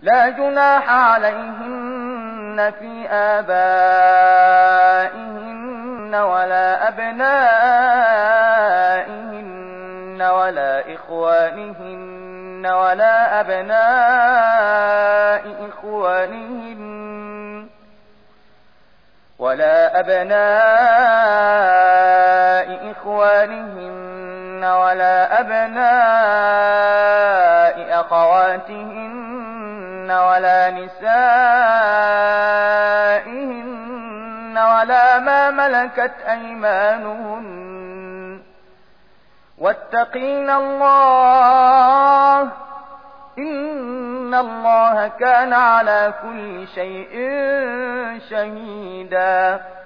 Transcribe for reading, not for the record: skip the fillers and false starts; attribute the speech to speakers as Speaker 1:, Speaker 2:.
Speaker 1: لا جناح عليهن في آبائهن ولا أبنائهن ولا إخوانهن ولا أبناء إخوانهن ولا أبناء أخواتهن ولا نسائهن ولا ما ملكت أيمانهن واتقين الله إن الله كان على كل شيء شهيدا.